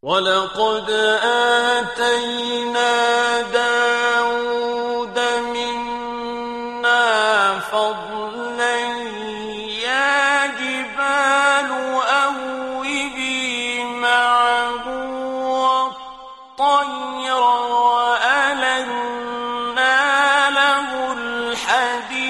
وَلَقَدْ آتَيْنَا دَاوُودَ مِنَّا فَضْلًا يَا جِبَالُ أَوِّبِي مَعَهُ وَالطَّيْرَ وَأَلَنَّا لَهُ الْحَدِيدَ